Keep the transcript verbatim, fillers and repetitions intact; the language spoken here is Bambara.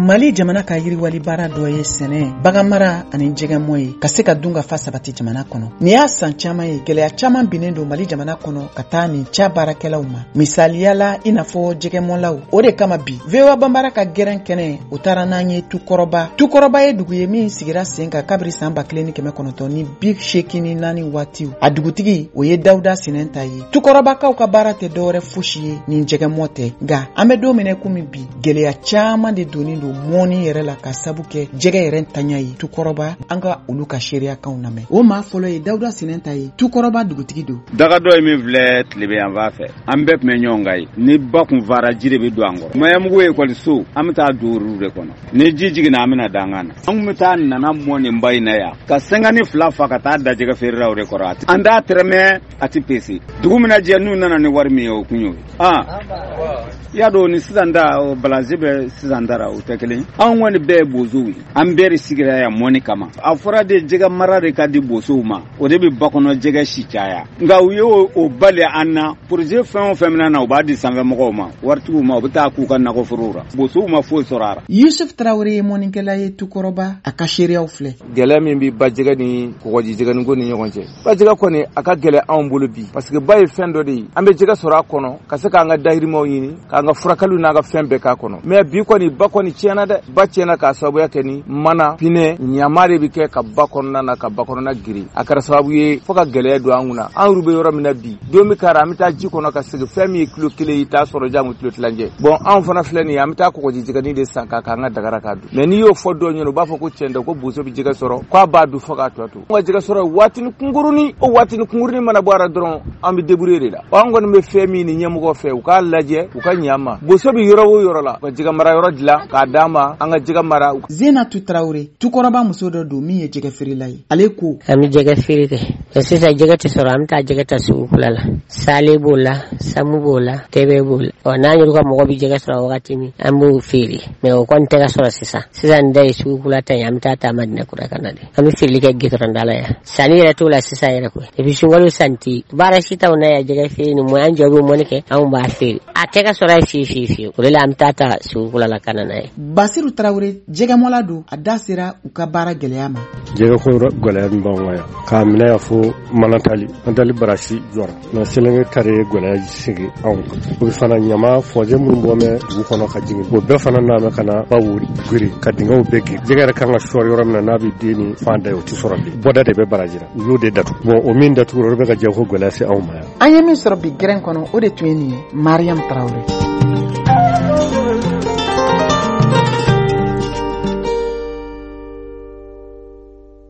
Mali jamana ka yiriwali baara dɔ ye sɛnɛ, baganmara ani jɛgɛmɔ ye ka se ka dun ka fa sabati jamana kɔnɔ. Ni y'a san caman ye, gɛlɛya caman binnen don Mali jamana kɔnɔ ka taa nin ca baarakɛlaw ma. Misaliyala i n'a fɔ jɛgɛmɔlaw. O de kama bi, V O A Banbara ka gɛrɛn kɛnɛ o taara n'an ye Tukɔrɔba. Tukɔrɔba ye dugu ye min sigira sen kan kabiri san ba kelen ni kɛmɛ kɔnɔntɔn ni bi seegin ni naani waatiw. A dugutigi o ye Dawuda Sinɛnta ye. Tukɔrɔbakaw ka baara tɛ dɔwɛrɛ fosi ye ni jɛgɛmɔ tɛ. Nga an bɛ don minɛ komi bi, gɛlɛya caman de donnen don mɔni yɛrɛ la ka sabu kɛ jɛgɛ yɛrɛ ntanya ye. Tukɔrɔba an ka olu ka seriyakanw lamɛn. O maa fɔlɔ ye Dawuda Sinɛnta ye. Tukɔrɔba dugutigi don. Daga dɔ ye min filɛ tilebe yan fan fɛ. An bɛɛ tun bɛ ɲɔgɔn kan ye. Ni ba kun fara ji de bɛ don an kɔrɔ. Mayamugu ekɔliso an bɛ taa don olu de kɔnɔ. Ni ji jiginna an bɛna dangan na. An kun bɛ taa nana mɔ nin ba in na yan. Ka sɛngani fila fa ka taa da jɛgɛ feerelaw de kɔrɔ. An t'a tɛrɛmɛ a ti pese. Dugu min na jɛ n'u nana ni wari min ye o kun y'o ye. Ah. Ya dɔn ni sisan da balansi bɛ sisan dara o tɛ kelen. An kɔni bɛɛ ye bozow ye. An bɛɛ de sigira yan mɔni kama. A fɔra de jɛgɛ mara de ka di bozow ma. O de bɛ ba kɔnɔ jɛgɛ si caya. Nka u ye o bali an na. Projet fɛn o fɛn min na u b'a di sanfɛmɔgɔw ma. Waritigiw ma u bɛ taa k'u ka nakɔforow la. Bozow ma foyi sɔrɔ a la. Yusuf Tarawele ye mɔnikɛla ye Tukɔrɔba a ka seereyaw filɛ. Gɛlɛya min bɛ ba jɛgɛ ni kɔgɔji jɛgɛ ni ko ni ɲɔgɔn cɛ. Ba jɛgɛ kɔni a ka gɛlɛ anw bolo bi. Parce que ba ye fɛn dɔ de ye. An bɛ jɛgɛ sɔrɔ a kɔnɔ ka se k'an ka dahirimɛw ɲini k'an ka furakɛliw n'a ka fɛn bɛɛ k'a kɔnɔ. Mais bi kɔni ba kɔni tiɲɛna dɛ. Ba tiɲɛna k'a sababuya kɛ ni mana, pinɛ, ɲama de bɛ kɛ ka ba kɔnɔna na ka ba kɔnɔna giri. A kɛra sababu ye fo ka gɛlɛya don an kunna. An yɛrɛ bɛ yɔrɔ min na bi. Don min kɛra an bɛ taa ji kɔnɔ ka segin fɛn min ye kilo kelen i t'a sɔrɔ jango kilo tilancɛ. Bon anw fana filɛ nin ye an bɛ taa kɔgɔji jɛgɛni de san k'a k'an ka dagara k'a dun. Mais n'i y'o fɔ dɔw ɲɛna u b'a fɔ ko tiɲɛ tɛ ko bozo bɛ jɛgɛ sɔrɔ k'a b'a dun fo k'a tɔ to. An ka jɛgɛ sɔrɔ waatini kunkurunin o waatini kunkurunin mana bɔ a la dɔrɔn an bɛ débrouiller de la. An kɔni bɛ fɛn min ni ɲɛmɔgɔ fɛ u k'a lajɛ u ka ɲɛ an ma. Bozo bɛ yɔrɔ o yɔrɔ la ka jɛgɛ mara yɔrɔ dilan k'a d'a ma an ka jɛgɛ mara. Zenatu Tarawele Tukɔrɔba muso dɔ don min ye jɛgɛ feerela ye. Ale ko an bɛ jɛgɛ feere kɛ. Sisan jɛgɛ tɛ sɔrɔ an bɛ taa jɛgɛ ta sugu kula la. Sale b'o la, Samu b'o la, Tɛbɛ b'o la. Ɔ n'an y'olu ka mɔgɔ bɛ jɛgɛ sɔrɔ wagati min an b'o feere. Mais o kɔni tɛ ka sɔrɔ sisan. Sisan da ye sugu kula ta ye an bɛ taa taa Madina kura ka na de. An bɛ feereli kɛ gitɔrɔn da la yan. Sanni yɛrɛ t'o la sisan yɛrɛ koyi. Et puis sunkalo santi baara si t'anw na yan jɛgɛ feere ni mɔn an jɔ bɛ mɔni kɛ anw b'a feere. A tɛ ka sɔrɔ fiye fiye fiye. O de la an bɛ taa taa sugu kula la ka na n'a ye. Basiru Tarawele jɛgɛmɔla don a da sera u ka baara gɛlɛya ma. Jɛgɛ ko gɛlɛya min b'anw kan yan k'a minɛ yan fo manatali an tali barasi jɔra na selenge kare gɛlɛya sigi anw kan o fana ɲama fɔjɛ minnu bɔ mɛ dugu kɔnɔ ka jigin o bɛɛ fana n'a mɛ ka na ba wuri giri ka dingɛw bɛɛ giri jɛgɛ yɛrɛ kan ka sɔrɔ yɔrɔ min na n'a bɛ den ni fan da ye o tɛ sɔrɔ bi bɔda de bɛ baraji la u y'o de datugu bon o min datugu o bɛ ka jɛ ko gɛlɛya se anw ma yan. An ye min sɔrɔ bi gɛrɛn kɔnɔ o de tun ye nin ye Mariam Tarawele.